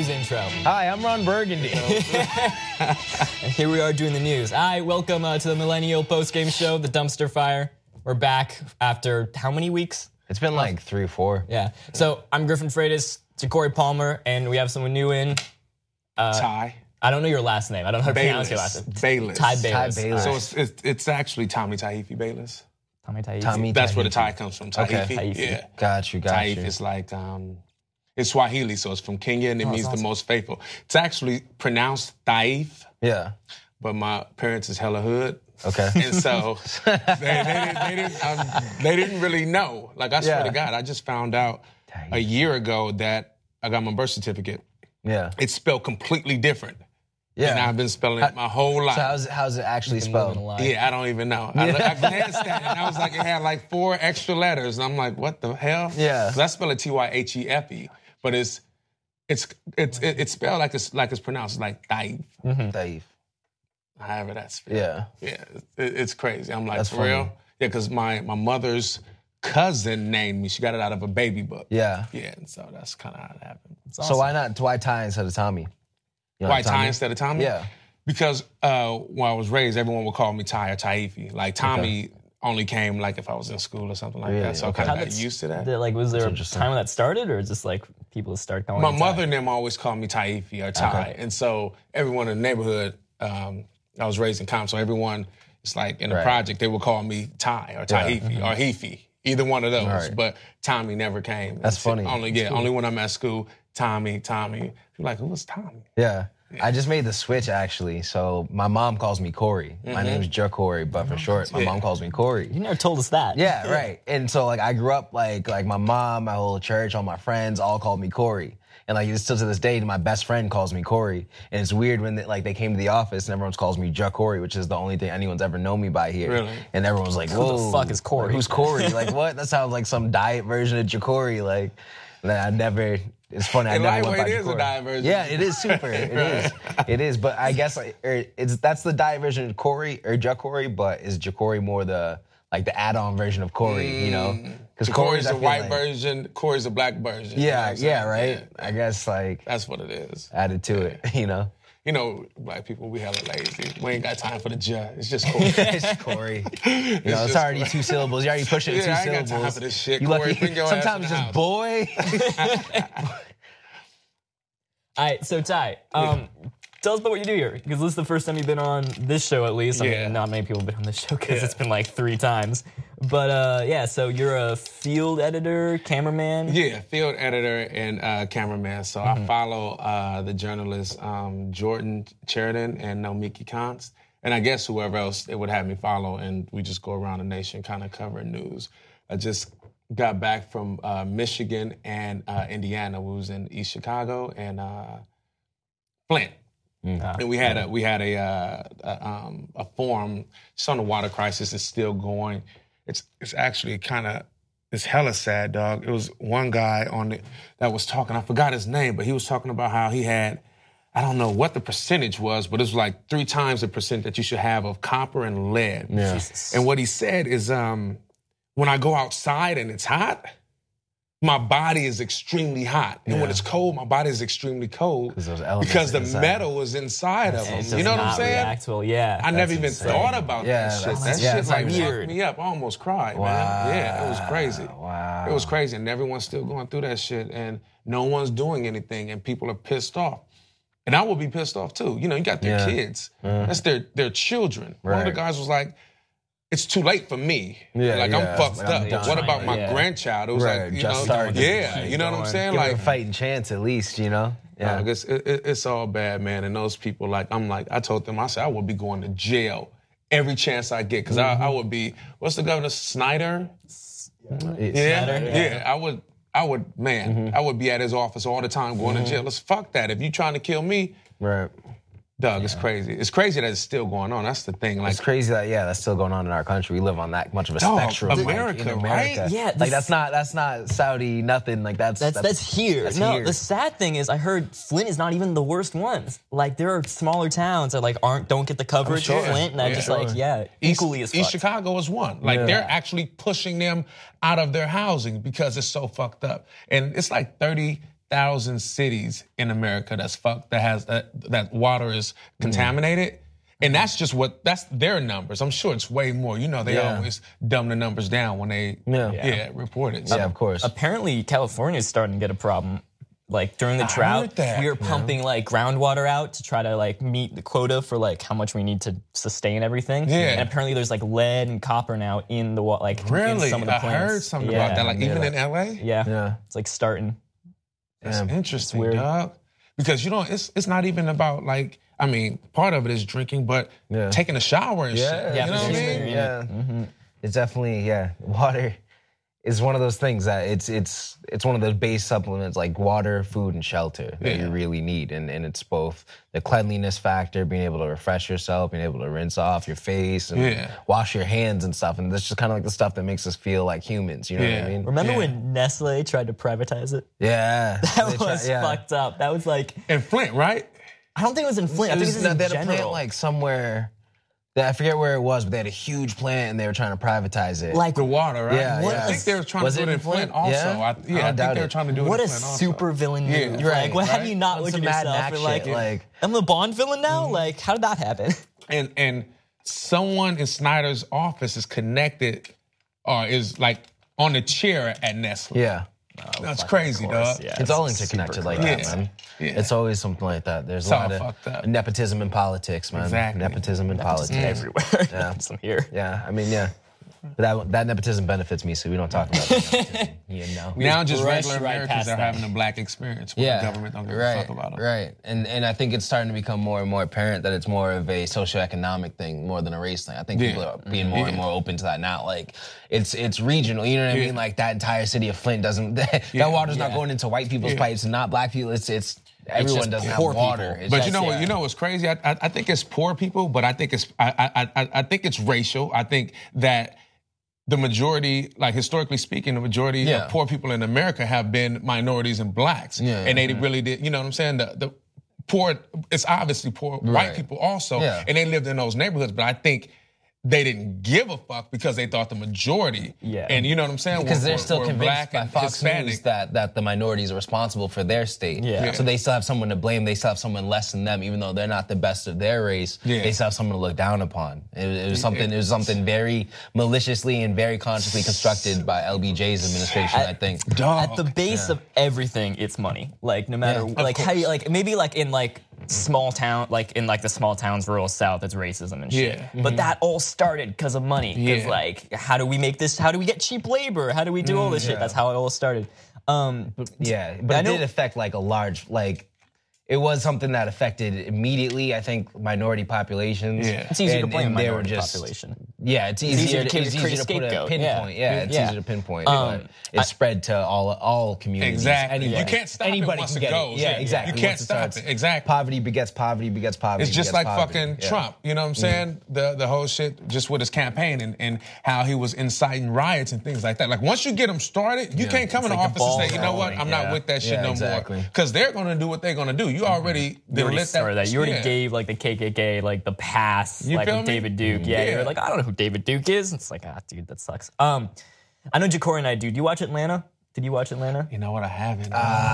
intro. Hi, I'm Ron Burgundy. And here we are doing the news. Hi, welcome to the Millennial Postgame Show, the Dumpster Fire. We're back after how many weeks? It's been like 3 or 4. Yeah. So I'm Griffin Freitas, Corey Palmer, and we have someone new in. Ty. I don't know your last name. I don't know how to pronounce your last name. Bayless. Ty Bayless. Ty Bayless. So it's actually Tommy Taifi Bayless. Tommy Taifi. Tommy That's where the Tahiti. Thai comes from. Taifi. Taifi. Yeah. Got you. Taif is like it's Swahili, so it's from Kenya, and it means the most faithful. It's actually pronounced Taif, Yeah. but my parents is hella hood. Okay. And so they didn't really know. Like, I swear Yeah. to God, I just found out a year ago that I got my birth certificate. Yeah. It's spelled completely different. Yeah. And I've been spelling it my whole life. So how's it actually spelled? Yeah, I don't even know. I glanced at it, and I was like, it had like 4 extra letters, and I'm like, what the hell? Yeah. Because I spell it Tyhefe, but it's spelled like it's pronounced like Taif. Taif. However that's spelled. Yeah. Yeah, it's crazy. I'm like, That's for funny. real? Yeah, because my mother's cousin named me. She got it out of a baby book. Yeah. Yeah, and so that's kind of how it happened. So why Ty instead of Tommy? You know, Why Ty instead of Tommy? Yeah. Because when I was raised, everyone would call me Ty or Taifi. Like, Tommy only came like if I was in school or something like Really? that. So I Okay. kind of got used to that. Was there a interesting. time when that started, or just like people start calling My you Ty? mother and them always called me Taifi or Ty. Okay. And so everyone in the neighborhood, I was raised in Compton, so everyone, it's like in the Right. project, they would call me Ty or Taifi or Hefi, either one of those. Right. But Tommy never came. That's funny. Only when I'm at school, Tommy. People like, who was Tommy? Yeah. I just made the switch actually. So my mom calls me Corey. My name's Corey, but for short, my mom calls me Corey. You never told us that. Yeah, right. And so like I grew up like my mom, my whole church, all my friends all called me Corey. And like still to this day, my best friend calls me Corey. And it's weird when they came to the office and everyone calls me Corey, which is the only thing anyone's ever known me by here. Really? And everyone's like, whoa. Who the fuck is Corey? Who's Corey? Like what? That sounds like some diet version of Jacory. Like I never. It's funny. I And never went by lightweight is a Jacory. diet version. Yeah, it is super. It is. It is. But I guess that's the diet version of Corey or Jacory, but is Jacory more the add-on version of Corey? You know, because Corey's the white version, Corey's the black version. You know what Yeah, I'm saying? yeah, right. Yeah. I guess like That's what it is. added to it. You know, You know, black people, we hella lazy. We ain't got time for the J. It's just Corey. it's Corey. You know, it's just already 2 syllables. You already pushed it to 2 Yeah, I ain't got syllables. time for this shit. You Corey, lucky. bring your ass Sometimes in the just house. boy. All right, so Ty, tell us about what you do here, because this is the first time you've been on this show, at least. I Yeah. mean, not many people have been on this show because Yeah. it's been like 3 times. But yeah, so you're a field editor, cameraman. Yeah, field editor and cameraman. So I follow the journalists Jordan Sheridan and Nomiki Kantz. And I guess whoever else they would have me follow. And we just go around the nation kind of covering news. I just got back from Michigan and Indiana. We was in East Chicago and Flint. And we had a forum. It's on the water crisis. It's still going. It's actually it's hella sad, dog. It was one guy on it that was talking. I forgot his name, but he was talking about how he had, I don't know what the percentage was, but it was like 3 times the percent that you should have of copper and lead. Yeah. Jesus. And what he said is, when I go outside and it's hot, my body is extremely hot. And when Yeah. it's cold, my body is extremely cold. those elements Because the inside. metal is inside of It them. does You know what I'm not saying? react well, yeah. I never even insane. thought about Yeah, that shit. that's- That yeah, shit it's like like fucked weird. me up. I almost cried, Wow. man. Yeah, it was crazy. Wow. It was crazy, and everyone's still going through that shit, and no one's doing anything, and people are pissed off. And I would be pissed off too. You know, you got their Yeah. kids. That's their children. One of the Right. guys was like, it's too late for me. Yeah, like yeah. I'm fucked Like, up. I'm But what done. about my Yeah. grandchild? It was Right, like, you just know, started. yeah, you know what I'm saying? Give it Like, a fighting chance at least, you know? Yeah. I guess it's all bad, man. And those people, I told them, I said, I would be going to jail every chance I get. Because I would be, what's the governor, Snyder? Yeah, Snyder? yeah. I would, man, I would be at his office all the time going to jail. Let's fuck that. If you trying to kill me, Right. Doug, it's crazy. It's crazy that it's still going on. That's the thing. Like, It's crazy that that's still going on in our country. We live on that much of a Dog, spectrum. like, America, in right? Yeah, like that's not Saudi nothing. Like that's here. That's no, here. the sad thing is I heard Flint is not even the worst ones. Like there are smaller towns that don't get the coverage sure. of Flint, and I'm just Sure. equally as East fucked. Chicago is one. Like Yeah. they're actually pushing them out of their housing because it's so fucked up. And it's like 30 5,000 cities in America that's fucked, that has that water is contaminated. And that's just that's their numbers. I'm sure it's way more. You know, they always dumb the numbers down when they report it. So. Yeah, of course. Apparently, California is starting to get a problem. Like during the drought, we were pumping like groundwater out to try to like meet the quota for like how much we need to sustain everything. Yeah. And apparently, there's like lead and copper now in the water. Like really, in some of the I plants. heard something about that. Like even in LA. Yeah. It's like starting. That's interesting, weird. dog. Because you know, it's not even about like. I mean, part of it is drinking, but taking a shower and shit. Yeah, You know what I mean? Yeah. It's definitely, water is one of those things that it's one of those base supplements like water, food, and shelter that you really need. And it's both the cleanliness factor, being able to refresh yourself, being able to rinse off your face and wash your hands and stuff. And that's just kind of like the stuff that makes us feel like humans, you know what I mean? Remember when Nestle tried to privatize it? Yeah. That was fucked up. That was like... In Flint, right? I don't think it was in Flint. I think it was in they had general. a plant like somewhere... I forget where it was, but they had a huge plant and they were trying to privatize it. Like the water, right? Yeah, I think they were trying to do it in Flint also. Yeah? I think they were trying to do it in what Flint a also. super villain move. Right, Like, how do right? you not On look some at Mad yourself Max and shit, like, I'm the Bond villain now? Like, how did that happen? And someone in Snyder's office is connected or is like on the chair at Nestle. Yeah. That's crazy, dog. Yeah, It's all interconnected like that, man. Yeah. It's always something like that. There's It's a lot all of fucked up. nepotism in politics, man. Exactly. Nepotism in politics. Everywhere. Yeah. Some here. Yeah, I mean, that nepotism benefits me, so we don't talk about that nepotism. You know. Now just brushed regular right Americans past are that. having a black experience when the government don't give a fuck about them. Right, and I think it's starting to become more and more apparent that it's more of a socioeconomic thing more than a race thing. I think people are being more and more open to that now. Like it's regional, you know what I mean? Like that entire city of Flint doesn't that water's not going into white people's pipes and not black people. It's everyone doesn't have water. It's But just- you know what? You know what's crazy? I think it's poor people, but I think it's I think it's racial. I think that the majority, like historically speaking, the majority of poor people in America have been minorities and blacks, and they really did. You know what I'm saying? The poor, it's obviously poor white people also, and they lived in those neighborhoods. But I think they didn't give a fuck because they thought the majority, and you know what I'm saying? Because they're still were convinced black by and Fox Hispanic. News that the minorities are responsible for their state. Yeah. So they still have someone to blame. They still have someone less than them, even though they're not the best of their race. Yeah. They still have someone to look down upon. It was something very maliciously and very consciously constructed by LBJ's administration, I think. At the base of everything, it's money. Like no matter like how you like maybe like in like small town, like in like the small towns, rural South, it's racism and shit. Yeah. But that all started because of money. Because like, how do we make this? How do we get cheap labor? How do we do all this shit? That's how it all started. But it did affect like a large, like, it was something that affected immediately, I think, minority populations. Yeah. It's easier to blame and a they were minority just, population. Yeah, it's easier to put a scapegoat. pinpoint. Yeah, it's easier to pinpoint. But it's spread to all communities. Exactly. Anybody, You can't stop anybody it once can it get goes. it. Yeah, exactly. You can't Once it stop starts, it. Exactly. Poverty begets poverty begets poverty. It's just begets like poverty. fucking Yeah. Trump, you know what I'm saying? The whole shit just with his campaign and how he was inciting riots and things like that. Like once you get him started, you can't come into like the office and say, ball you know what, rolling. I'm not with that shit Yeah, no exactly. more. Because they're gonna do what they're gonna do. You already lit Started that. You already yeah. gave like the KKK like the pass, You like feel with me? David Duke. Yeah, Yeah. you're like, I don't know who David Duke is. It's like, dude, that sucks. I know Jacory and I do. Do you watch Atlanta? Did you watch Atlanta? You know what, I haven't.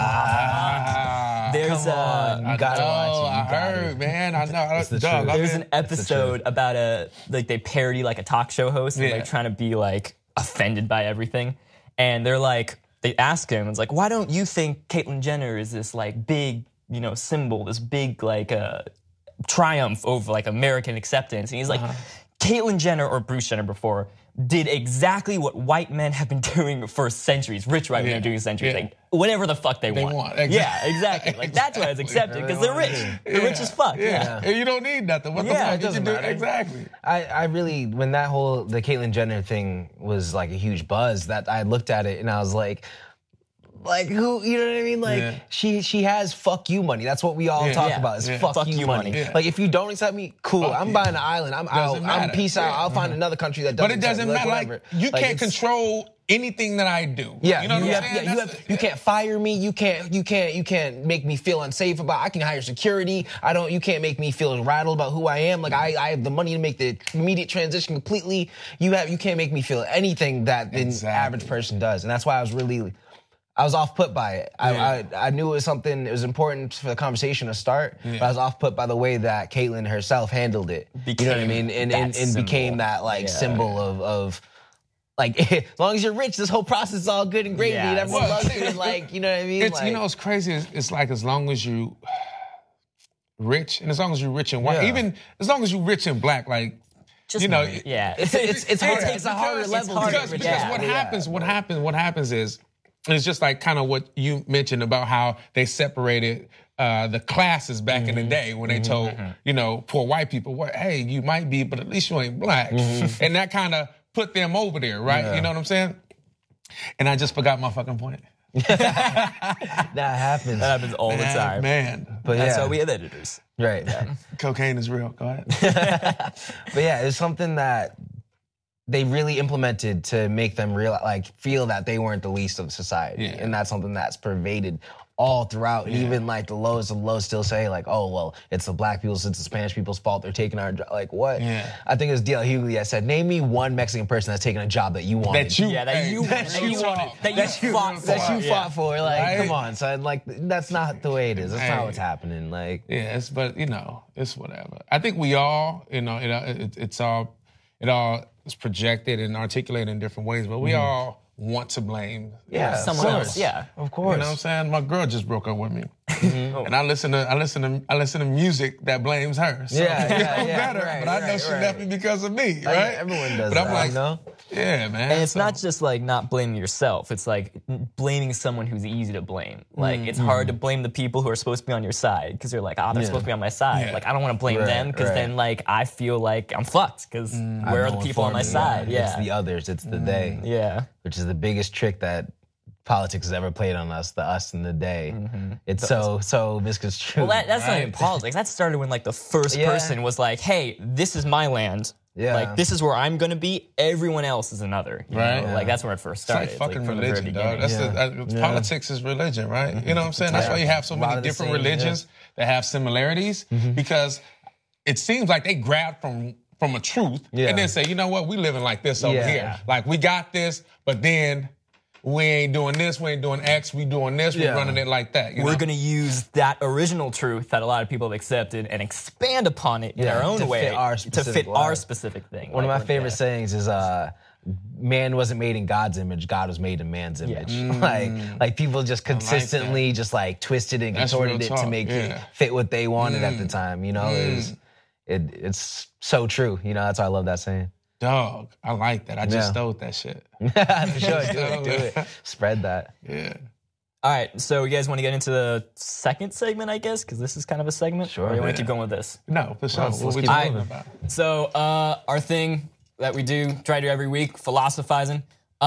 There's You gotta watch it. I heard, man. I know. the Dog, truth. I There's mean, an episode about like they parody like a talk show host and Yeah. like trying to be like offended by everything, and they're like, they ask him, it's like, why don't you think Caitlyn Jenner is this like big, you know, symbol, this big like triumph over like American acceptance? And he's like, Caitlyn Jenner or Bruce Jenner before did exactly what white men have been doing for centuries. Rich white men are doing centuries, Yeah. like whatever the fuck they want. Yeah, exactly. Like that's why it's accepted because they're rich. They're rich as fuck. Yeah. And you don't need nothing. What the Yeah, fuck it did you doesn't do? matter. Exactly. I really, when the Caitlyn Jenner thing was like a huge buzz, that I looked at it and I was like who, you know what I mean? Like she has fuck you money. That's what we all talk Yeah. about is Yeah. fuck you money. Yeah. Like if you don't accept me, cool. Fuck I'm you. buying an island. I'm out. I'm matter. peace out. Yeah. I'll find another country that doesn't. But it doesn't accept me, matter. whatever. Like you can't it's- control anything that I do. Yeah, you know what I'm saying? you can't fire me. You can't make me feel unsafe about. I can hire security. You can't make me feel rattled about who I am. Like I have the money to make the immediate transition completely. You can't make me feel anything that the average person does, and that's why I was off put by it. I knew it was something, it was important for the conversation to start, but I was off put by the way that Caitlyn herself handled it. You know what I mean? And became that like symbol of like, as long as you're rich, this whole process is all good and gravy and everyone loves you. And like, you know what I mean? It's, like, you know, it's crazy. It's like as long as you rich and as long as you're rich and white, even as long as you're rich and black, like, Just you know, money. it's hard. It's a harder level. Because what happens is, it's just like kind of what you mentioned about how they separated the classes back in the day when they told, you know, poor white people, well, hey, you might be, but at least you ain't black. And that kind of put them over there, right? Yeah. You know what I'm saying? And I just forgot my fucking point. That happens. That happens all the time. Man. But That's why we have editors. Right. Cocaine is real. Go ahead. But yeah, it's something that they really implemented to make them feel that they weren't the least of society. Yeah. And that's something that's pervaded all throughout. And even like the lowest of lows still say like, oh, well, it's the black people's, it's the Spanish people's fault. They're taking our job. Like what? Yeah. I think it was D.L. Hughley that said, name me one Mexican person that's taken a job that you wanted. That you fought for. Like, Right? come on, son. Like, that's not the way it is. That's not what's happening. Like, yes, but you know, it's whatever. I think we all, you know, it all is projected and articulated in different ways, but we all want to blame someone else. Yeah. of course. You know what I'm saying? My girl just broke up with me, and I listen to music that blames her. So Yeah, it yeah, don't yeah, matter. right, but I know right, she right. left me because of me, Like, right? everyone does but I'm that, like, you know? yeah, man. And it's not just like not blaming yourself. It's like blaming someone who's easy to blame. Like it's hard to blame the people who are supposed to be on your side because you're like, they're supposed to be on my side. Yeah. Like I don't want to blame Right, them because then like I feel like I'm fucked because where are the people on my side? Yeah. It's the others. It's the they. Yeah. Which is the biggest trick that politics has ever played on us, the us and the they. It's so misconstrued. Well, that's not even politics. That started when like the first person was like, hey, this is my land. Yeah. Like this is where I'm gonna be. Everyone else is another. You Right. know? Like that's where it first It's started. like fucking from the very religion, dog. beginning. That's politics is religion, right? You know what I'm saying? That's why you have so A lot many of the different same, religions that have similarities because it seems like they grab from a truth and then say, you know what, we living like this over here. Like we got this, but then we ain't doing this, we ain't doing X, we doing this, we running it like that. We're going to use that original truth that a lot of people have accepted and expand upon it in our own to way fit our to fit specific our life. specific thing. One of my favorite sayings is man wasn't made in God's image, God was made in man's image. Like people just consistently just like twisted and That's contorted real it to talk, make it yeah. fit what they wanted at the time, you know? It's so true, you know, that's why I love that saying. Dog, I like that. I just stole that shit. For sure, do it. Spread that. Yeah. All right, so you guys want to get into the second segment, I guess, because this is kind of a segment? Sure. Or you want Yeah. to keep going with this? No, for sure. Let's What we keep talking moving. about? So our thing that we try to do every week, philosophizing.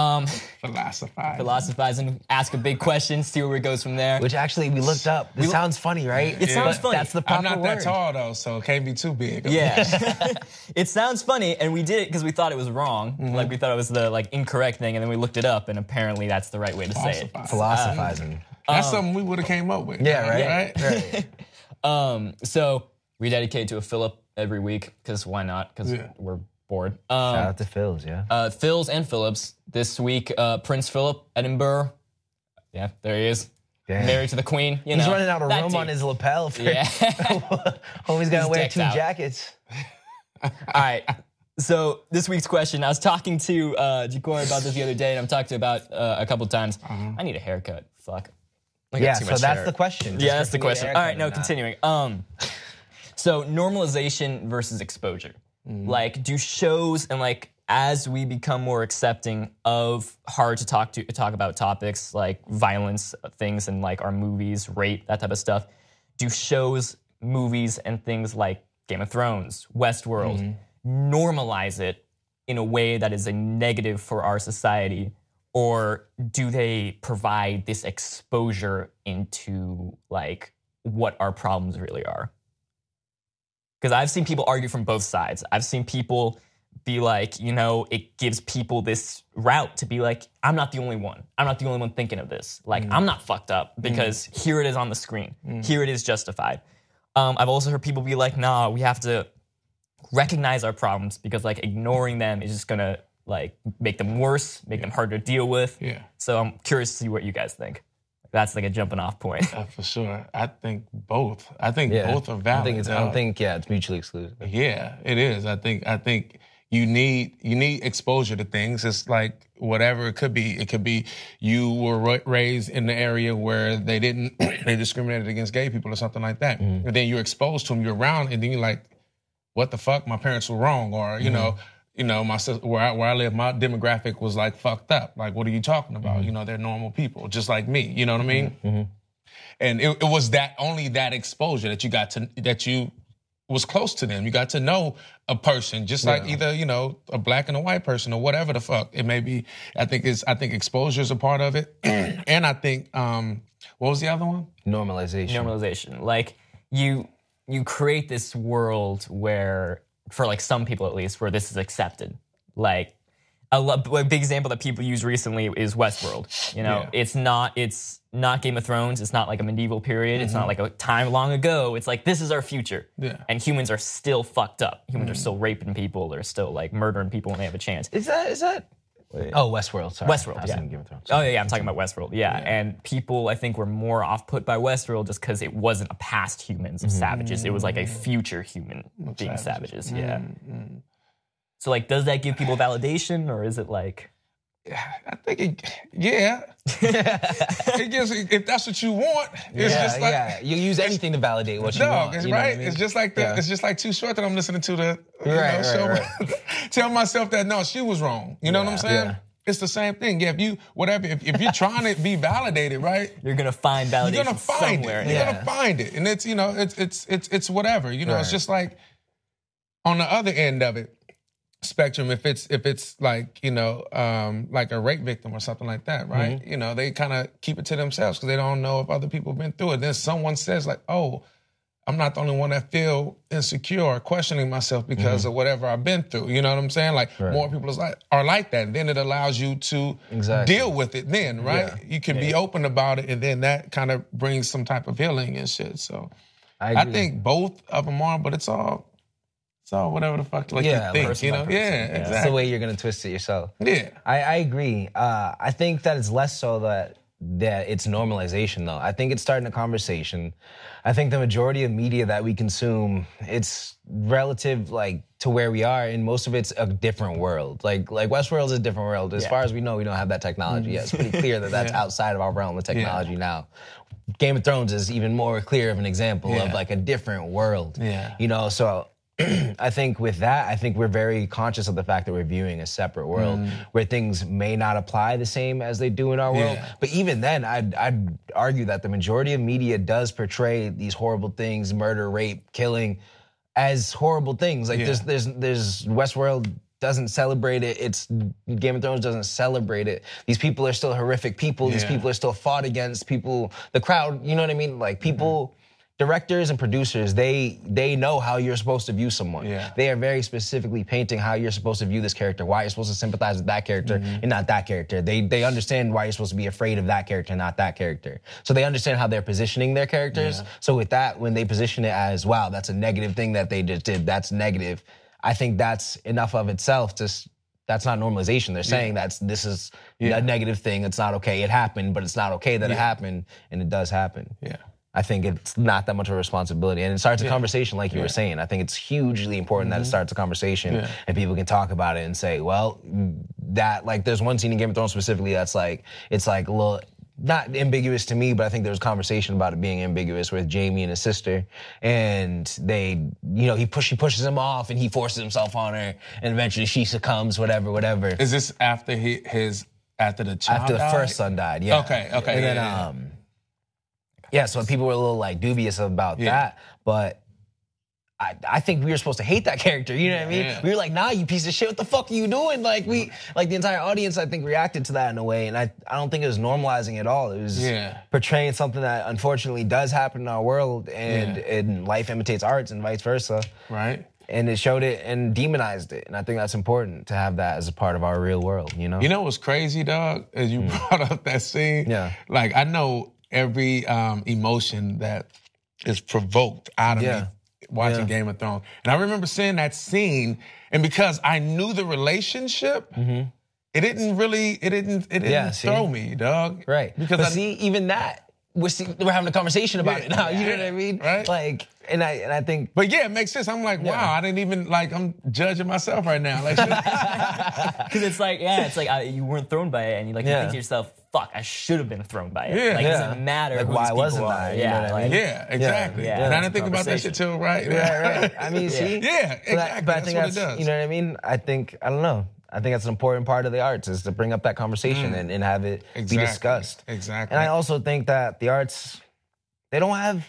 Philosophizing, ask a big question, see where it goes from there. Which actually we looked up. This sounds funny, right? It sounds But funny. That's the I'm proper not word. that tall though, so it can't be too big. Yeah. It sounds funny, and we did it because we thought it was wrong. Like we thought it was the incorrect thing, and then we looked it up, and apparently that's the right way to say it. Philosophizing. That's something we would have came up with. Yeah, right? Right? So we dedicate to a Philip every week because why not? Because we're bored. Shout out to Phil's, yeah. Phil's and Phillips this week. Prince Philip, Edinburgh. Yeah, there he is. Damn. Married to the Queen. You He's know, running out of that room dude. on his lapel. Yeah. Homie's got to wear decked 2 out. jackets. All right. So this week's question, I was talking to Ja'Cory about this the other day, and I'm talking about a couple times. I need a haircut. Fuck. I got Yeah, too so much that's hair. the question. Yeah, that's the Just question. need a All right, no, haircut or not. continuing. So normalization versus exposure. Like, do shows and like as we become more accepting of hard to talk about topics like violence, things in like our movies, rape, that type of stuff, do shows, movies, and things like Game of Thrones, Westworld, normalize it in a way that is a negative for our society? Or do they provide this exposure into like what our problems really are? Because I've seen people argue from both sides. I've seen people be like, you know, it gives people this route to be like, I'm not the only one. I'm not the only one thinking of this. Like, I'm not fucked up because here it is on the screen. Here it is justified. I've also heard people be like, nah, we have to recognize our problems because like ignoring them is just gonna like make them worse, make them harder to deal with. Yeah. So I'm curious to see what you guys think. That's like a jumping off point. For sure. I think both. I think both are valid. I don't think it's mutually exclusive. Yeah, it is. I think you need exposure to things. It's like whatever it could be. It could be you were raised in the area where they discriminated against gay people or something like that. And then you're exposed to them, you're around, and then you're like, what the fuck? My parents were wrong. Or, you know, my sister, where I live, my demographic was like fucked up. Like, what are you talking about? You know, they're normal people, just like me. You know what I mean? And it was only that exposure that you got to, that you was close to them. You got to know a person, just like either, you know, a black and a white person or whatever the fuck it may be. I think exposure is a part of it. And I think, what was the other one? Normalization. Like you create this world where, for like some people at least, where this is accepted. Like a big example that people use recently is Westworld. You know, it's not Game of Thrones. It's not like a medieval period. It's not like a time long ago. It's like, this is our future. Yeah. And humans are still fucked up. Humans are still raping people. They're still like murdering people when they have a chance. Is that? Oh, Westworld. Sorry. Westworld, yeah. Game of Thrones. Oh, yeah, I'm talking about Westworld, yeah. And people, I think, were more off-put by Westworld just because it wasn't a past humans of savages. It was like a future human being savages, yeah. So, like, does that give people validation, or is it like... I think it gives, if that's what you want, it's just like... You use anything to validate what you want. It's you know right. what I mean? It's just like it's just like Too Short that I'm listening to the tell myself that no, she was wrong. You know what I'm saying? Yeah. It's the same thing. Yeah, if you're trying to be validated, right? You're gonna find validation You're gonna find somewhere. You're gonna find it, and it's it's whatever. You know, it's just like on the other end of it. Spectrum, if it's like, you know, like a rape victim or something like that, right? You know, they kind of keep it to themselves because they don't know if other people have been through it. Then someone says like, oh, I'm not the only one that feel insecure or questioning myself because of whatever I've been through. You know what I'm saying? Like more people are like that. And then it allows you to deal with it then, right? Yeah. You can be open about it, and then that kind of brings some type of healing and shit. So I think both of them are, but it's all whatever the fuck you think, you know? Yeah, exactly. It's the way you're going to twist it yourself. Yeah. I agree. I think that it's less so that it's normalization, though. I think it's starting a conversation. I think the majority of media that we consume, it's relative, like, to where we are, and most of it's a different world. Like Westworld is a different world. As far as we know, we don't have that technology yet. It's pretty clear that that's outside of our realm of technology now. Game of Thrones is even more clear of an example of, like, a different world. Yeah. You know, so... I think with that, I think we're very conscious of the fact that we're viewing a separate world where things may not apply the same as they do in our world. But even then, I'd argue that the majority of media does portray these horrible things, murder, rape, killing, as horrible things. Like there's Westworld doesn't celebrate it. It's Game of Thrones doesn't celebrate it. These people are still horrific people. These people are still fought against. People, the crowd, you know what I mean? Like people... Directors and producers, they know how you're supposed to view someone. Yeah. They are very specifically painting how you're supposed to view this character, why you're supposed to sympathize with that character and not that character. They understand why you're supposed to be afraid of that character and not that character. So they understand how they're positioning their characters. Yeah. So with that, when they position it as, wow, that's a negative thing that they just did, that's negative, I think that's enough of itself to... That's not normalization. They're saying this is a negative thing. It's not okay. It happened, but it's not okay that it happened, and it does happen. Yeah. I think it's not that much of a responsibility. And it starts a conversation like you were saying. I think it's hugely important that it starts a conversation and people can talk about it and say, well, that, like, there's one scene in Game of Thrones specifically that's like, it's like a little, not ambiguous to me, but I think there was conversation about it being ambiguous with Jaime and his sister. And they, you know, he pushes him off and he forces himself on her and eventually she succumbs, whatever. Is this after after the child After the died? first son died, yeah. Okay. And then, yeah, so people were a little like dubious about that, but I think we were supposed to hate that character. You know what I mean? We were like, nah, you piece of shit. What the fuck are you doing? Like the entire audience, I think, reacted to that in a way, and I don't think it was normalizing at all. It was portraying something that unfortunately does happen in our world, and life imitates arts and vice versa. Right. And it showed it and demonized it, and I think that's important to have that as a part of our real world. You know? You know what's crazy, dog? As you brought up that scene, like I know every emotion that is provoked out of me watching Game of Thrones. And I remember seeing that scene, and because I knew the relationship, it didn't throw me, dog. Right. Because even that, we're having a conversation about it now. You know what I mean? Right. Like, and I think. But yeah, it makes sense. I'm like, wow, I didn't even I'm judging myself right now. Like, because it's like you weren't thrown by it, and you think to yourself, fuck, I should have been thrown by it. Yeah. It doesn't matter Like, who why these people wasn't are. I? You know what I mean? yeah, exactly. Yeah. And I didn't think about that shit too, right? Right. I mean, see? Yeah, exactly. But I That's think what it does. You know what I mean? I don't know. I think that's an important part of the arts is to bring up that conversation and have it be discussed. Exactly. And I also think that the arts, they don't have,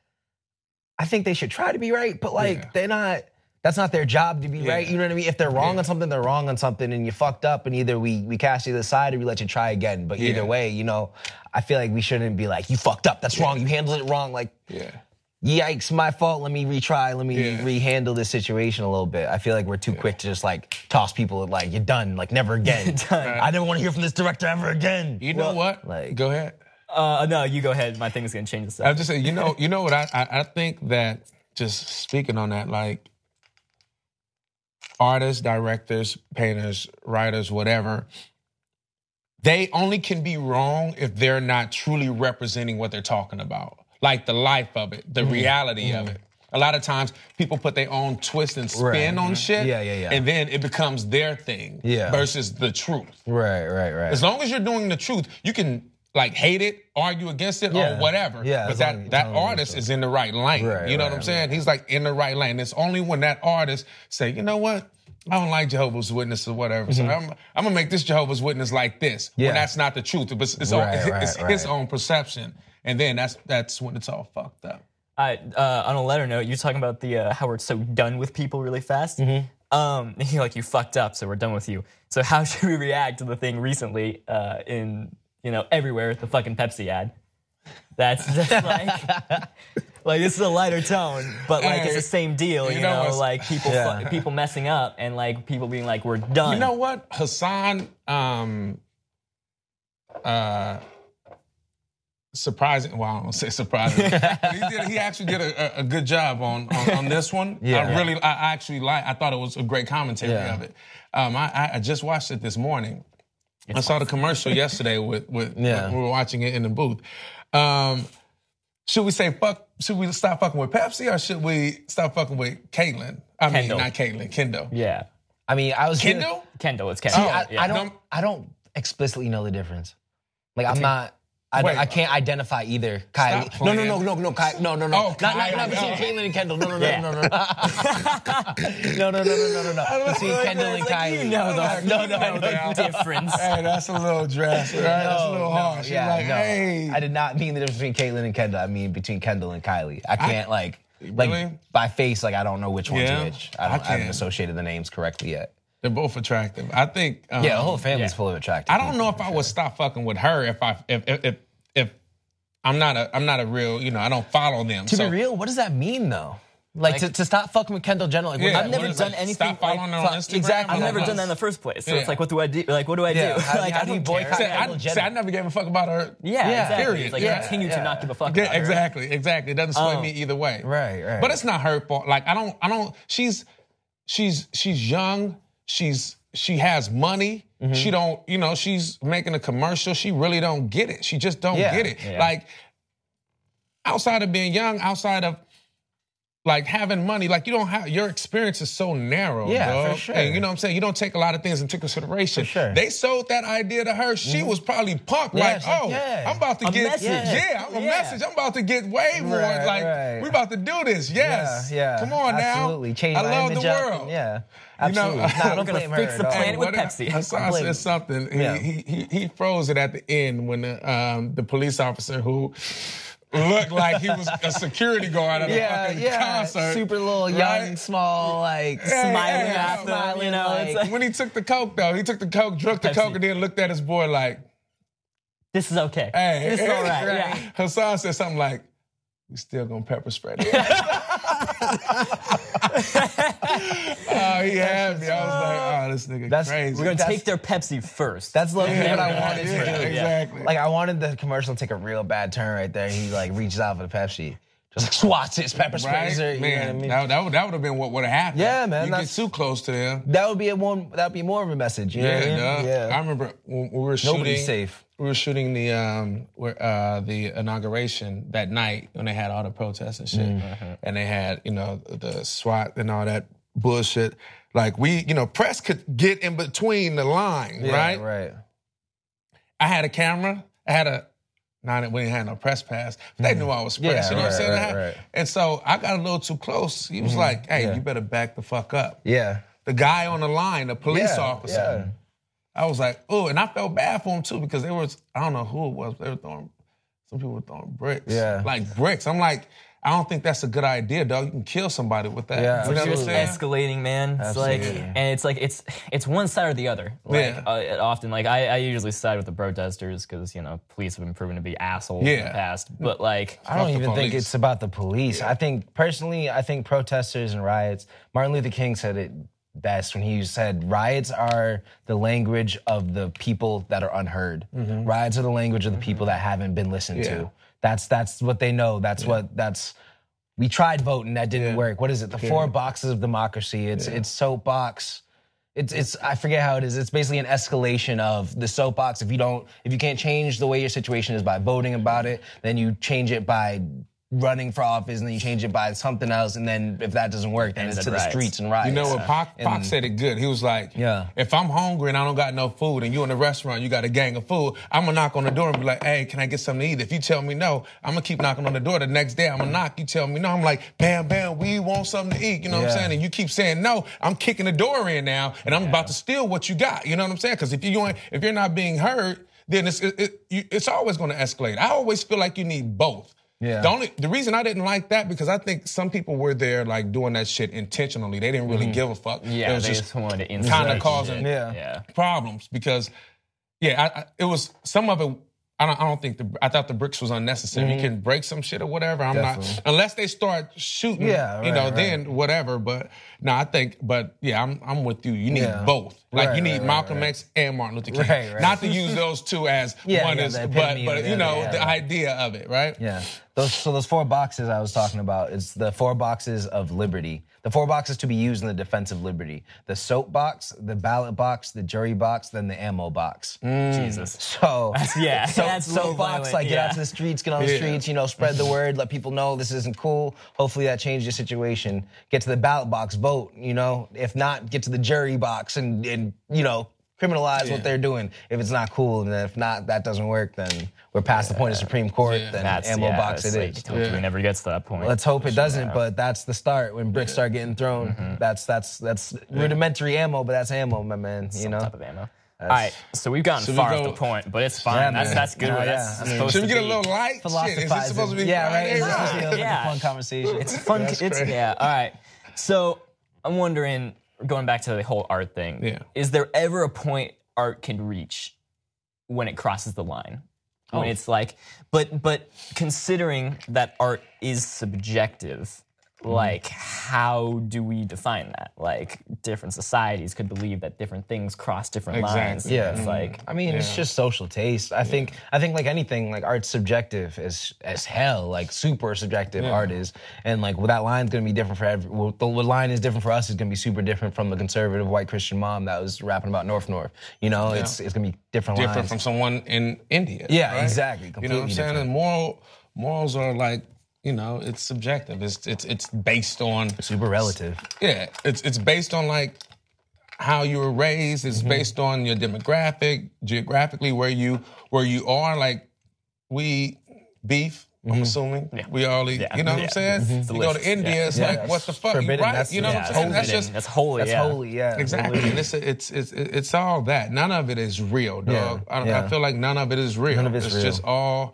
I think they should try to be right, but they're not, that's not their job to be right. You know what I mean? If they're wrong on something, they're wrong on something, and you fucked up, and either we cast you to the side or we let you try again. But either way, I feel like we shouldn't be like, you fucked up, that's wrong, you handled it wrong. Like, yikes, my fault, let me retry, let me rehandle this situation a little bit. I feel like we're too quick to just toss people like, you're done, like never again. I never want to hear from this director ever again. You know what? Go ahead. No, you go ahead. My thing is gonna change the I was just saying, you know what? I think that just speaking on that, like artists, directors, painters, writers, whatever, they only can be wrong if they're not truly representing what they're talking about. Like the life of it, the reality of it. A lot of times people put their own twist and spin on shit. And then it becomes their thing versus the truth. Right. As long as you're doing the truth, you can hate it, argue against it, or whatever. But that artist is in the right lane. You know what I'm saying? He's in the right lane. It's only when that artist say, you know what? I don't like Jehovah's Witness or whatever. So I'm gonna make this Jehovah's Witness like this. When that's not the truth. It's his own perception. And then that's when it's all fucked up. On a lighter note, you're talking about the how we're so done with people really fast. You're you fucked up, so we're done with you. So how should we react to the thing recently in everywhere, the fucking Pepsi ad? That's just like this is a lighter tone, but it's the same deal. You know people messing up and people being like, we're done. You know what, Hassan? Surprising. Well, I don't say surprising. He actually did a good job on this one. I thought it was a great commentary of it. I just watched it this morning. I saw the commercial yesterday with we were watching it in the booth. Should we say fuck? Should we stop fucking with Pepsi or should we stop fucking with Caitlyn? Kendall. Not Caitlyn, Kendall. Yeah. I mean, I was Kendall. Kendall, it's Kendall. See, I don't explicitly know the difference. I'm not. I can't identify either. Kylie. No. Oh, not between Caitlyn and Kendall. No. Between Kendall and Kylie. You know the difference. Hey, that's a little drastic. Right? That's a little harsh. Hey. I did not mean the difference between Caitlyn and Kendall. I mean between Kendall and Kylie. I can't really? By face, I don't know which one's which. I haven't associated the names correctly yet. They're both attractive. I think. The whole family's full of attractive. I don't know if I would stop fucking with her if I'm not a real, I don't follow them. To be real, what does that mean though? To stop fucking with Kendall Jenner. I've never done anything. Stop following her on Instagram. Exactly. I've never done that in the first place. So it's what do I do? What do I do? How do you boycott Kendall Jenner? I never gave a fuck about her. Exactly. Period. It's continue to not give a fuck about her. Exactly. It doesn't sway me either way. Right. But it's not her fault. I don't. She's young. She has money. She don't, she's making a commercial. She really don't get it. She just don't get it. Yeah. Outside of being young, outside of having money, you don't have, your experience is so narrow. Yeah, for sure. And you know what I'm saying? You don't take a lot of things into consideration. For sure. They sold that idea to her. She was probably pumped. I'm about to get, I'm a message. I'm about to get way more. We about to do this. Yes. Yeah. Come on Absolutely. now. Change I my love image the up world. And, yeah. Absolutely. We're going to fix the planet with Pepsi. Hassan said something. He froze it at the end when the police officer who looked like he was a security guard at a fucking concert. Super little, young, small, smiling after, when he took the coke, though, drunk the coke, and then looked at his boy like, this is okay. Hey, this is all right. Yeah. Hassan said something like, we still gonna pepper spray it. He had me. I was like, this nigga crazy. We're gonna take their Pepsi first. That's what I wanted to do. Exactly. I wanted the commercial to take a real bad turn right there. He reaches out for the Pepsi. just like swats it, pepper sprays her. You know what I Man, mean? that would have been what would have happened. Yeah, man, You get too close to them. That would be more of a message. You know what I mean? Yeah, I remember when we were shooting. Nobody's safe. We were shooting the inauguration that night when they had all the protests and shit, and they had the SWAT and all that bullshit. Like press could get in between the line, right? Right. I had a camera. We didn't have no press pass. They knew I was press. You know what I'm saying? Right. And so I got a little too close. He was like, "Hey, you better back the fuck up." Yeah. The guy on the line, the police officer. Yeah. I was like, oh, and I felt bad for him too because I don't know who it was, but some people were throwing bricks. Yeah. Like bricks. I'm like, I don't think that's a good idea, dog. You can kill somebody with that. Yeah, you know what I'm It's saying? escalating, man. It's it's one side or the other. Often, I usually side with the protesters because police have been proven to be assholes in the past. But I don't even think it's about the police. Yeah. I think protesters and riots. Martin Luther King said it best when he said riots are the language of the people that are unheard. Riots are the language of the people that haven't been listened to. That's what they know. We tried voting, that didn't work. What is it? The 4 boxes of democracy. It's soapbox. It's I forget how it is. It's basically an escalation of the soapbox. If you can't change the way your situation is by voting about it, then you change it by running for office, and then you change it by something else, and then if that doesn't work, then it's to the streets and riots. You know what, Pac said it good. He was like, if I'm hungry and I don't got no food, and you in a restaurant, you got a gang of food, I'm going to knock on the door and be like, hey, can I get something to eat? If you tell me no, I'm going to keep knocking on the door. The next day, I'm going to knock. You tell me no. I'm like, bam, bam, we want something to eat. You know what I'm saying? And you keep saying no, I'm kicking the door in now, and I'm about to steal what you got. You know what I'm saying? Because if you're not being heard, then it's always going to escalate. I always feel like you need both. Yeah. The reason I didn't like that because I think some people were there like doing that shit intentionally. They didn't really give a fuck. Yeah, it was they just wanted to kind of causing problems because it was some of it. I thought the bricks was unnecessary. You can break some shit or whatever. I'm not unless they start shooting. Then whatever. But no, I'm with you. You need both. Like you need Malcolm X and Martin Luther King. Right. Not to use those two as one is, but the idea of it, right? Yeah. Those 4 boxes I was talking about, it's the 4 boxes of liberty. The 4 boxes to be used in the defense of liberty. The soap box, the ballot box, the jury box, then the ammo box. Jesus. So that's soap box, like get out to the streets, get on the streets, spread the word, let people know this isn't cool. Hopefully that changed your situation. Get to the ballot box, vote, If not, get to the jury box and criminalize what they're doing if it's not cool, and if not, that doesn't work, then we're past the point of Supreme Court, then ammo box it is. Hopefully it never gets to that point. Let's hope it doesn't, but that's the start. When bricks start getting thrown, that's rudimentary ammo, but that's ammo, my man, Some type of ammo. All right, so we've gotten far off the point, but it's fine. That's good. Should we get a little light? Shit, is this supposed to be right? It's supposed to be a fun conversation. It's fun. All right. So I'm wondering, going back to the whole art thing, is there ever a point art can reach when it crosses the line? When it's like, but considering that art is subjective, like how do we define that? Like different societies could believe that different things cross different lines. Yeah, it's like it's just social taste. I think like anything, like art's subjective as hell. Like super subjective art is, and like that line's gonna be different for the line is different for us is gonna be super different from the conservative white Christian mom that was rapping about North. It's gonna be different lines. From someone in India. Yeah, right? exactly. You know what I'm saying? And morals are like, it's subjective. It's based on super relative. Yeah, it's based on like how you were raised. It's based on your demographic, geographically where you are. Like we beef. I'm assuming we all eat. You know what I'm saying? You go to India, it's like what the fuck? Forbidden, you right? You know what I'm saying? That's holy. That's holy. Yeah, exactly. And it's all that. None of it is real, dog. I feel like none of it is real. None of it's real. Just all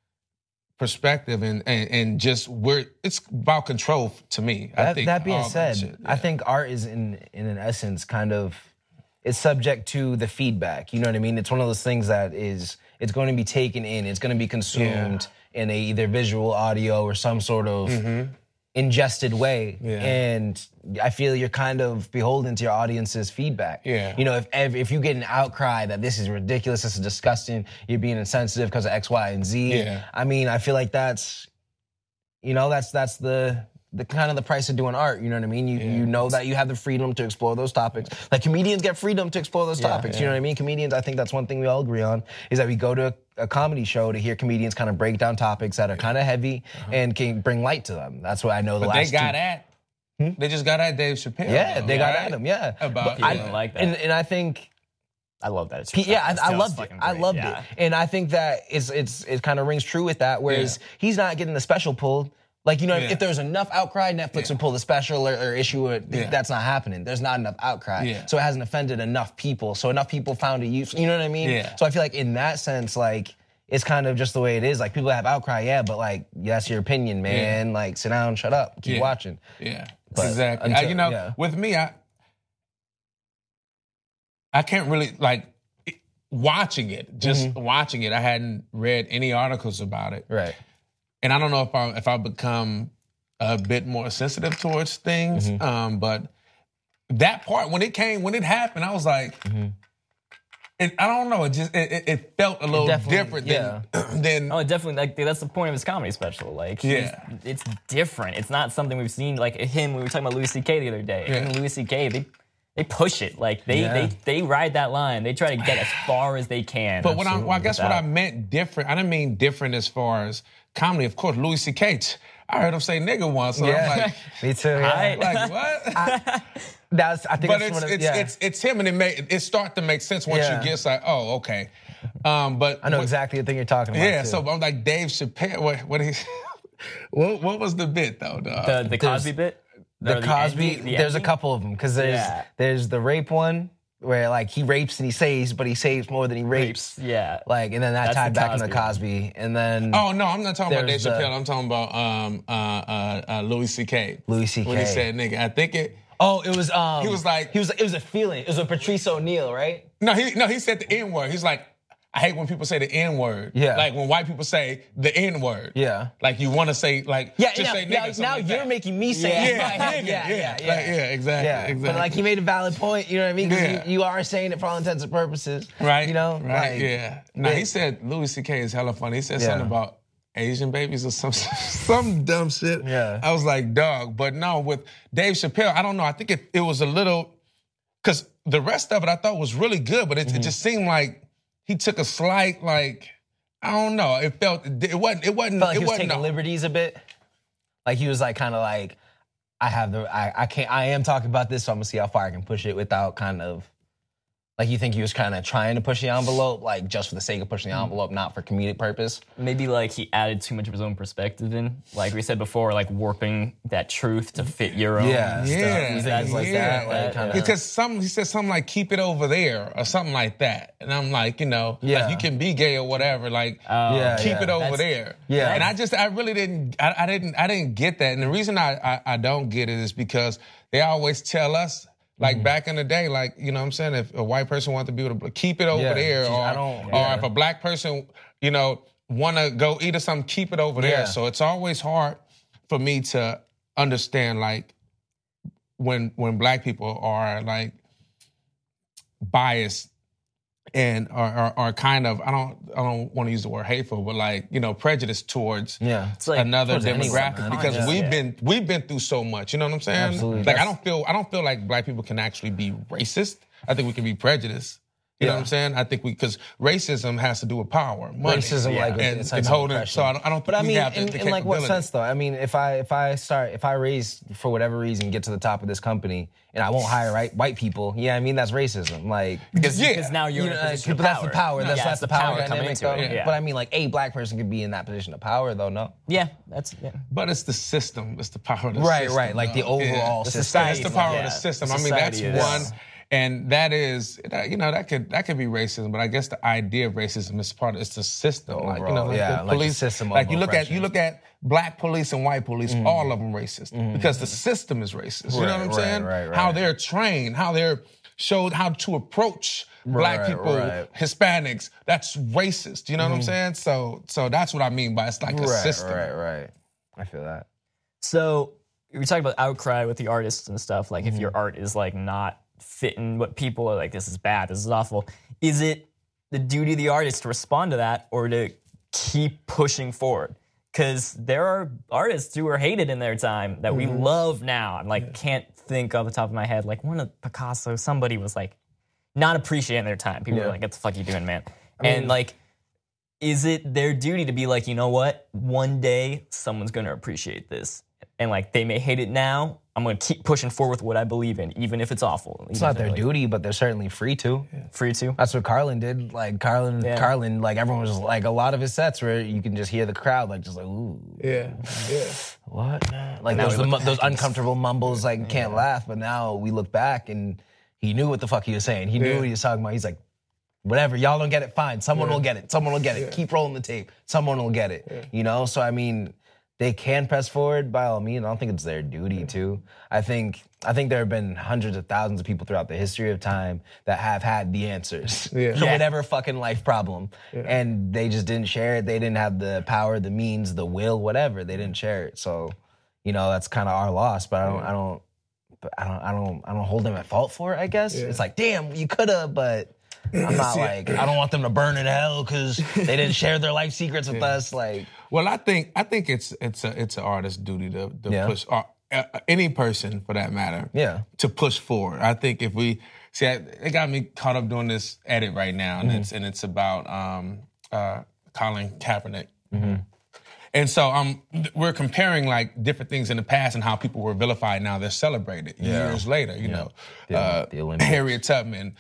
perspective and just it's about control to me. That being said, I think art is in an essence kind of it's subject to the feedback. You know what I mean? It's one of those things that it's going to be taken in, it's going to be consumed in either visual, audio, or some sort of ingested way. Yeah. And I feel you're kind of beholden to your audience's feedback. Yeah. If you get an outcry that this is ridiculous, this is disgusting, you're being insensitive because of X, Y, and Z. Yeah. I mean, I feel like that's you know, that's the kind of the price of doing art. You know what I mean? You know that you have the freedom to explore those topics. Like comedians get freedom to explore those topics. You know what I mean? Comedians, I think that's one thing we all agree on is that we go to a comedy show to hear comedians kind of break down topics that are kind of heavy and can bring light to them. That's what I know. But they got at. They just got at Dave Chappelle. Yeah, they got at him. Yeah, About I didn't like that, and I think. I love that. I loved it. I loved it, and I think that it kind of rings true with that. Whereas he's not getting the special pulled. Like, you know, if there's enough outcry, Netflix would pull the special or issue it. That's not happening. There's not enough outcry. So it hasn't offended enough people. So enough people found a use. You know what I mean? Yeah. So I feel like in that sense, like, it's kind of just the way it is. Like, people have outcry, but like, that's your opinion, man. Like, sit down, shut up, keep watching. Yeah, But exactly. until- with me, I can't really, like, watching it, just watching it. I hadn't read any articles about it. Right. And I don't know if I become a bit more sensitive towards things, but that part when it happened, I was like, I don't know. It felt a little different than. Oh, definitely. Like that's the point of his comedy special. Like, it's different. It's not something we've seen. Like him, we were talking about Louis C.K. the other day. Him and Louis C.K. They push it. Like they ride that line. They try to get as far as they can. But I guess what I meant different. I didn't mean different as far as comedy. Of course, Louis C.K. I heard him say nigga once. So I'm like, me too. Yeah. Like what? I think but it's him, and it start to make sense once you get like, oh, okay. But I know exactly the thing you're talking about. Yeah, too. so I'm like Dave Chappelle. What was the bit though? The Cosby bit. The Cosby. There's a couple of them because there's the rape one where like he rapes and he saves, but he saves more than he rapes. Yeah. Like, and then that tied back into Cosby, and then. Oh no, I'm not talking about Dave Chappelle. I'm talking about Louis C.K. Louis C.K. When he said nigga, I think it. Oh, it was. He was like. It was a feeling. It was a Patrice O'Neal, right? No, he said the N word. He's like, I hate when people say the N word. Yeah. Like when white people say the N word. Yeah. Like you want to say like just say nigga. Now you're making me say yeah, exactly. But like he made a valid point, you know what I mean? Because you are saying it for all intents and purposes. Right. You know? Right. Like, yeah. No, he said Louis C.K. is hella funny. He said something about Asian babies or some dumb shit. Yeah. I was like, dog. But no, with Dave Chappelle, I don't know. I think it was a little, because the rest of it I thought was really good, but it just seemed like he took a slight, like, I don't know. It wasn't. Felt like he was taking liberties a bit. Like he was like kind of like, I am talking about this, so I'm gonna see how far I can push it without kind of. Like, you think he was kind of trying to push the envelope, like, just for the sake of pushing the envelope, not for comedic purpose? Maybe, like, he added too much of his own perspective in. Like we said before, like, warping that truth to fit your own stuff. Things like that. Like, kinda. Because he said something like, keep it over there, or something like that. And I'm like, like, you can be gay or whatever, like, keep it over there. Yeah. And I really didn't get that. And the reason I don't get it is because they always tell us, like back in the day, like, you know what I'm saying, if a white person wanted to be able to keep it over there, or if a black person, want to go eat or something, keep it over there. So it's always hard for me to understand, like, when black people are, like, biased and are kind of, I don't want to use the word hateful, but like, prejudice towards it's like another demographic, because we've been through so much, you know what I'm saying? Absolutely. Like I don't feel like black people can actually be racist. I think we can be prejudiced. You know what I'm saying? I think because racism has to do with power, money. Racism, and holding. So I don't. But I mean, have in like what sense though? I mean, if I raise for whatever reason get to the top of this company and I won't hire white people, I mean that's racism. Like because now you're in a position of power. That's the power. That's the power dynamic. But I mean, like a black person could be in that position of power though. No. Yeah, But it's the system. It's the power of the system. Right. Like the overall system. It's the power of the system. I mean, that's one. And that is, that could be racism, but I guess the idea of racism is it's the system. Like, the police system. Like you look at black police and white police, all of them racist because the system is racist. You know what I'm saying? Right. How they're trained, how they're showed how to approach black people, Hispanics. That's racist. You know what I'm saying? So that's what I mean by it's like a system. Right. I feel that. So we talking about outcry with the artists and stuff. Like if your art is like not fitting what people are like, this is bad, this is awful. Is it the duty of the artist to respond to that or to keep pushing forward? Because there are artists who were hated in their time that we love now. I'm like, can't think off the top of my head. Like one of Picasso, somebody was like not appreciating their time. People were like, what the fuck are you doing, man? And like, is it their duty to be like, you know what? One day someone's going to appreciate this. And like, they may hate it now. I'm going to keep pushing forward with what I believe in, even if it's awful. It's not their duty, but they're certainly free to. Free to. That's what Carlin did. Like Carlin, like everyone was like a lot of his sets where you can just hear the crowd like just like, ooh. Yeah. What? Like those uncomfortable mumbles, like can't laugh. But now we look back and he knew what the fuck he was saying. He knew what he was talking about. He's like, whatever, y'all don't get it, fine. Someone will get it. Someone will get it. Keep rolling the tape. Someone will get it. You know? So I mean, they can press forward by all means. I don't think it's their duty to. I think there have been hundreds of thousands of people throughout the history of time that have had the answers to whatever fucking life problem. And they just didn't share it. They didn't have the power, the means, the will, whatever. They didn't share it. So, you know, that's kind of our loss, but I don't hold them at fault for it, I guess. It's like, damn, you could have, but I'm not like, I don't want them to burn in hell because they didn't share their life secrets with us. Like, well, I think it's an artist's duty to push, or any person for that matter, to push forward. I think if we see, it got me caught up doing this edit right now, and it's about Colin Kaepernick. And so we're comparing like different things in the past and how people were vilified. Now they're celebrated years later. You know, the Olympics. Harriet Tubman,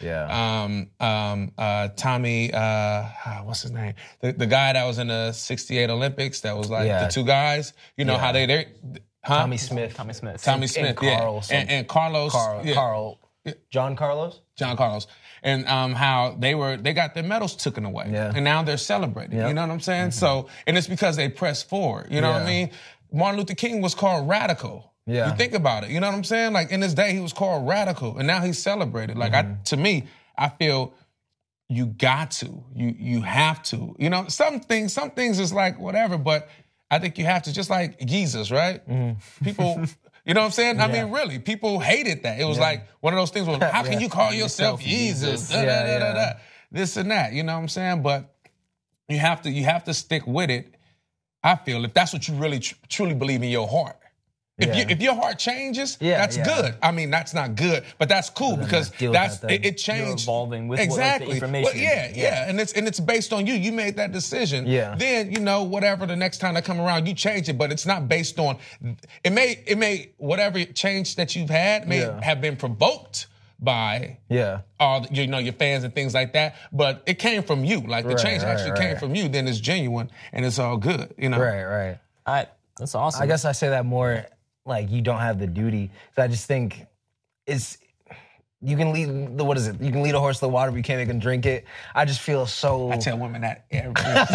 Tommy, what's his name? The guy that was in the '68 Olympics. That was like the two guys. You know how they Tommy Smith, and Carl, and Carlos, John Carlos. And how they got their medals taken away. And now they're celebrated. You know what I'm saying? So, and it's because they pressed forward. You know what I mean? Martin Luther King was called radical. You think about it. You know what I'm saying? Like in his day, he was called radical. And now he's celebrated. Like to me, I feel you got to. You have to. You know, some things is like whatever, but I think you have to, just like Jesus, right? People... You know what I'm saying? I mean, really, people hated that. It was like one of those things where, how can you call yourself Jesus? This and that. You know what I'm saying? But you have to stick with it. I feel if that's what you really truly believe in your heart. If your heart changes, that's good. I mean, that's not good, but that's cool because it changed. You're evolving with exactly. What, like, the information. Well, and it's based on you. You made that decision. Then you know whatever the next time they come around, you change it, but it's not based on. It may whatever change that you've had may have been provoked by all your fans and things like that, but it came from you. Like the change actually came from you. Then it's genuine and it's all good. You know. Right. That's awesome. I guess I say that more. Like, you don't have the duty. So I just think you can lead you can lead a horse to the water, but you can't make him drink it. I just feel so... I tell women that every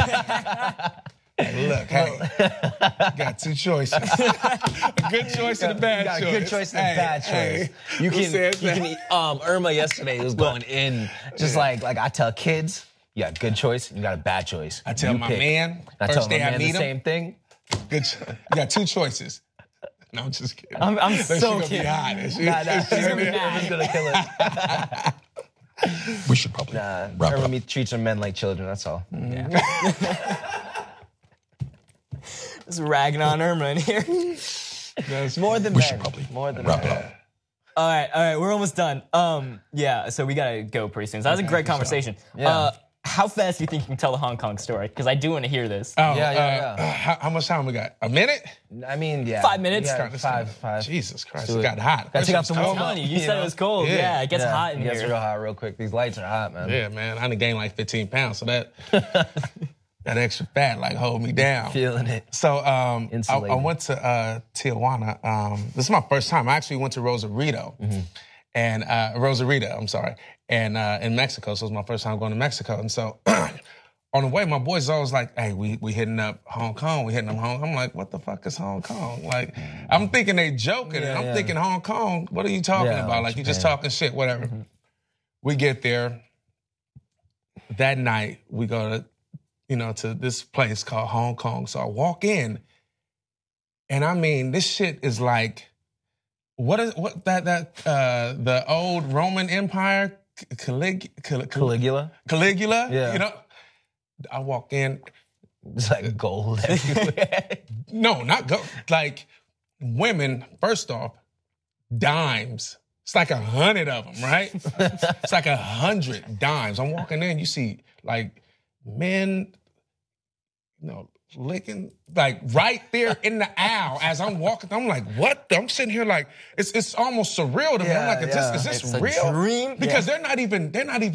Hey, look, got two choices. A good choice and a bad choice. A good choice and a bad choice. You can Irma yesterday was going in, just like I tell kids, you got a good choice, you got a bad choice. I tell my man, first day I meet him, same thing. Good. You got two choices. No, I'm just kidding. I'm so kidding. She's gonna kill it. We should probably wrap Irma treats her men like children. That's all. Just ragging on Irma in here. More than men. More than wrap it up. All right, we're almost done. So we gotta go pretty soon. So that was a great conversation. How fast do you think you can tell the Hong Kong story? Because I do want to hear this. How much time we got? A minute? I mean, 5 minutes. Five. Jesus Christ, it got hot. Gotta take out the warm up. You said it was cold. Yeah, it gets hot in here. It gets real hot real quick. These lights are hot, man. Yeah, man. I done gained like 15 pounds, so that extra fat like hold me down. Feeling it. So I went to Tijuana. This is my first time. I actually went to Rosarito. And Rosarito, I'm sorry, and in Mexico. So it was my first time going to Mexico. And so on the way, my boys always like, hey, we hitting up Hong Kong. We hitting up Hong Kong. I'm like, what the fuck is Hong Kong? Like, I'm thinking they joking. And I'm thinking Hong Kong, what are you talking about? Like, you just talking shit, whatever. We get there. That night, we go to this place called Hong Kong. So I walk in, and I mean, this shit is like, the old Roman Empire, Caligula? Yeah. You know, I walk in, It's like gold everywhere. No, not go. Like women, first off, dimes. It's like 100 of them, right? It's like 100 dimes. I'm walking in, you see like men, licking, like right there in the aisle as I'm walking. I'm like, what? I'm sitting here like, it's almost surreal to me. I'm like, is this It's a real? dream. Because they're not even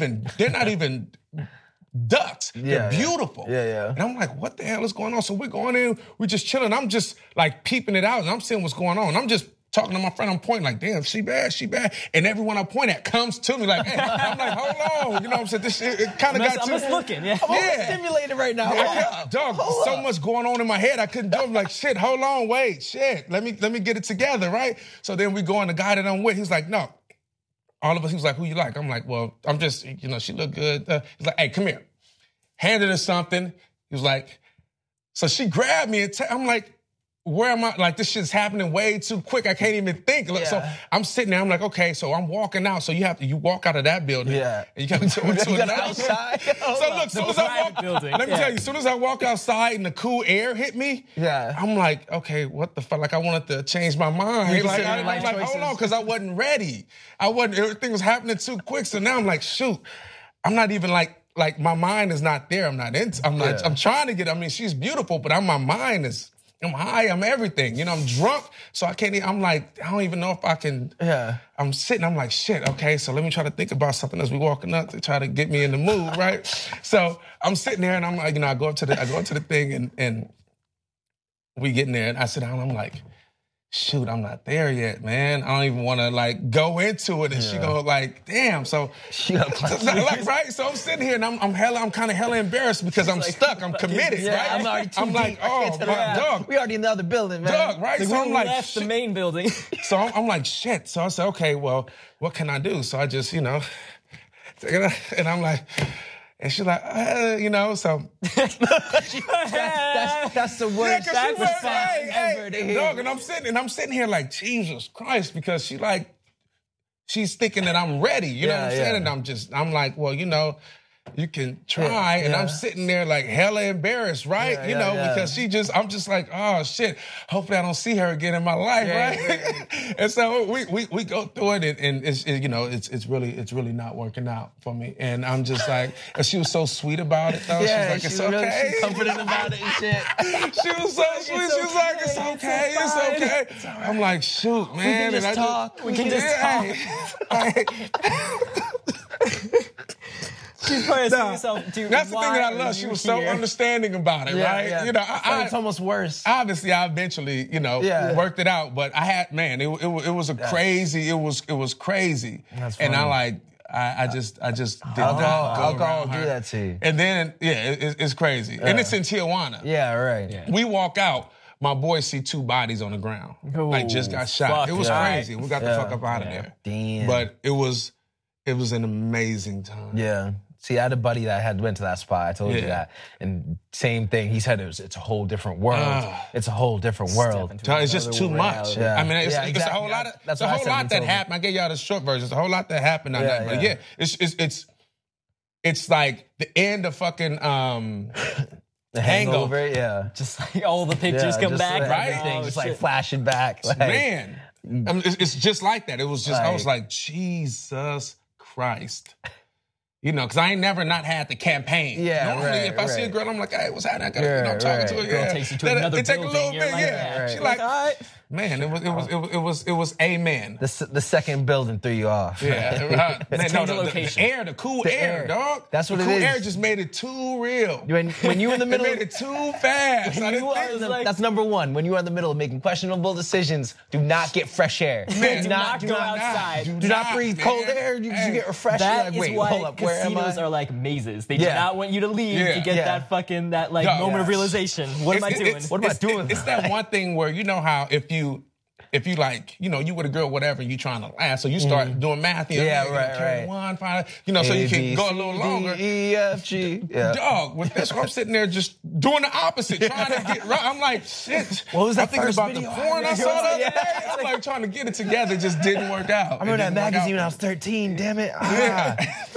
ducks. They're beautiful. Yeah. And I'm like, what the hell is going on? So we're going in, we're just chilling. I'm just like peeping it out and I'm seeing what's going on. I'm just talking to my friend, I'm pointing like, damn, she bad. And everyone I point at comes to me like, hey, I'm like, hold on. You know what I'm saying? This shit, it kind of got I'm just looking, yeah. I'm overstimulated right now. Dog, so much going on in my head, I couldn't do it. I'm like, shit, hold on, wait, shit. Let me get it together, right? So then we go in, the guy that I'm with, he's like, no. All of us, he was like, who you like? I'm like, well, I'm just, she look good. He's like, hey, come here. Handed her something. He was like, so she grabbed me and I'm like, where am I? Like, this shit's happening way too quick. I can't even think. Yeah. So I'm sitting there. I'm like, okay, so I'm walking out. So you walk out of that building. Yeah. And you got to another outside. So look, soon as I walk, building. let me tell you, as soon as I walk outside and the cool air hit me, I'm like, okay, what the fuck? Like, I wanted to change my mind. Like, I'm like, hold on, because I wasn't ready. Everything was happening too quick. So now I'm like, shoot, I'm not even like my mind is not there. I'm trying to get, she's beautiful, but my mind is, I'm high, I'm everything. I'm drunk, so I can't, I'm like, I don't even know if I can. Yeah. I'm sitting, I'm like, shit, okay, so let me try to think about something as we walking up to try to get me in the mood, right? So I'm sitting there and I'm like, I go up to the thing and we get in there and I sit down and I'm like, shoot, I'm not there yet, man. I don't even want to like go into it, and she go like, damn. So she like, right. So I'm sitting here, and I'm kind of hella embarrassed because I'm stuck. I'm committed, right? I'm already too I'm like, deep. oh, my dog. We already in the other building, man. Dog, right? So I'm like, left the main building. So I'm like, shit. So I said, okay, well, what can I do? So I just, and I'm like. And she's like, so. that's the worst. Yeah, that's response ever to hear. Dog, and I'm sitting here like, Jesus Christ, because she's thinking that I'm ready. You know what I'm saying? And I'm like, well, you can try. And I'm sitting there like hella embarrassed, right? Because I'm just like, oh shit, hopefully I don't see her again in my life, right? And so we go through it and it's really not working out for me. And I'm just like, and she was so sweet about it though. Yeah, she was like, it's okay. She's comforting about it and shit. She was so sweet. She was like, it's okay, it's okay. I'm like, shoot, man. We can just talk. We can just talk. She's probably asking herself, dude, that's the thing that I love. She was so understanding about it, right? Yeah. It's almost worse. Obviously, I eventually, worked it out. But I had, man, it was a crazy. It was crazy. That's funny. And I just did alcohol do that to you. And then, it's crazy. And it's in Tijuana. Yeah, right. Yeah. We walk out. My boys see 2 bodies on the ground. Ooh, like just got shot. It was crazy. We got the fuck up out of there. Damn. But it was an amazing time. Yeah. See, I had a buddy that went to that spot. I told you that. And same thing. He said it's a whole different world. It's a whole different world. It's just too much. Yeah. I mean, it's exactly. a whole lot. That's a whole lot that happened. I gave y'all the short version. It's a whole lot that happened on that. But it's like the end of fucking The Hangover. Yeah. Just like all the pictures come back, right? Everything just like flashing back. Like, man, it's just like that. It was just I was like, Jesus Christ. Because I ain't never not had the campaign. Yeah, normally, if I see a girl, I'm like, hey, what's happening? I gotta, talking to her. Girl takes you to another building. It take a little bit, Like, She like, all right. Man, it was amen. The second building threw you off. Yeah, right. The location. The cool air, dog. That's what the it cool is. Air just made it too real. When you in the middle, it made it too fast. That's number one. When you are in the middle of making questionable decisions, do not get fresh air. Man, do not go outside. Do not breathe cold air. You get refreshed. That like, wait, is why hold up, where am I? casinos are like mazes. They do not want you to leave to get that fucking moment of realization. What am I doing? What am I doing? It's that one thing where you know how if you like, you with a girl, whatever, and you trying to laugh, so you start doing math. Right. One, five, so you can go a little longer. D, E, F, G. Yeah. Dog, with this, I'm sitting there just doing the opposite, trying to get right. I'm like, shit. What was that I'm thinking first about video the porn I saw the other day. Yeah. I'm like trying to get it together, it just didn't work out. I remember that magazine when I was 13. Damn it. Yeah.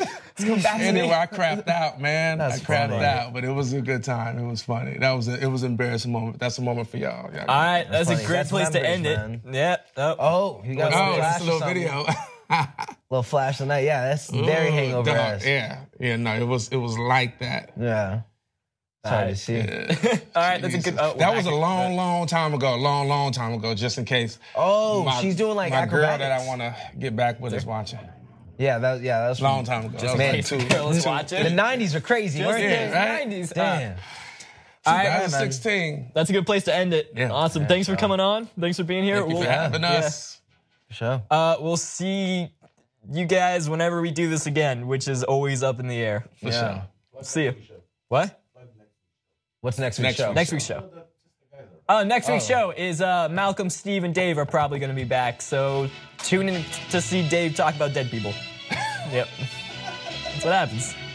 Let's go back to Anyway, me. I crapped out, man. That's I crapped funny. out, but it was a good time. It was funny. It was an embarrassing moment. That's a moment for y'all. All right, that's a funny. great That's place to end memories, it. Yeah. Oh. Oh, you got Oh, a just a little something. video. Little flash of night. Yeah, that's very Ooh, hangover dog. ass. Yeah. No, it was like that. Yeah. It's hard to see. All right, that's a good. Oh, That was a long time ago. Long time ago. Just in case. Oh, my- she's doing like my girl acrobatics. that I want to get back with is watching. Yeah, that was Long time ago. That was man, like two- Girls watching. The 90s are crazy, weren't yeah, they? right? 90s. Damn. All right, 2016. that's a good place to end it. Yeah. Awesome. Thanks for coming on. Thanks for being here. Thank you for having us. For sure. We'll see you guys whenever we do this again, which is always up in the air. For sure. See you. What? What's next week's Next show? week. Next week's show. Next week's show is Malcolm, Steve, and Dave are probably going to be back. So tune in to see Dave talk about dead people. Yep. That's what happens.